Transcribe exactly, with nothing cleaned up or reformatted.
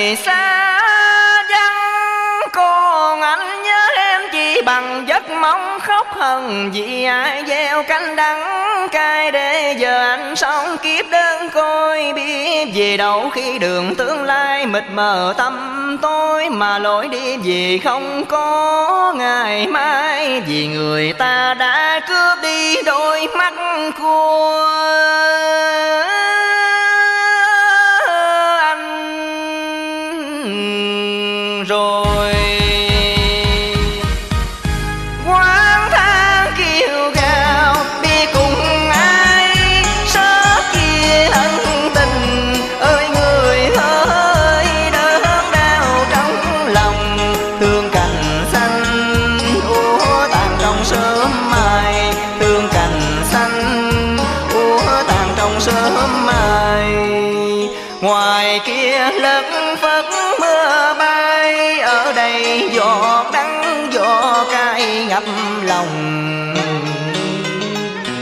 trời xa vắng, còn anh nhớ em chỉ bằng giấc mong khóc hờn vì ai gieo cánh đắng cay. Để giờ anh sống kiếp đơn côi, biết về đâu khi đường tương lai mịt mờ tâm tối, mà lối đi về không có ngày mai, vì người ta đã cướp đi đôi mắt của anh rồi. Quán than kêu gào đi cùng ai, sớt chia ân tình ơi người ơi, đớn đau trong lòng thương cành xanh úa tàn trong sớm mai, thương cành xanh úa tàn trong sớm mai. Ngoài kia lất phất mưa bay, ở đây giọt đắng giọt cay ngập lòng.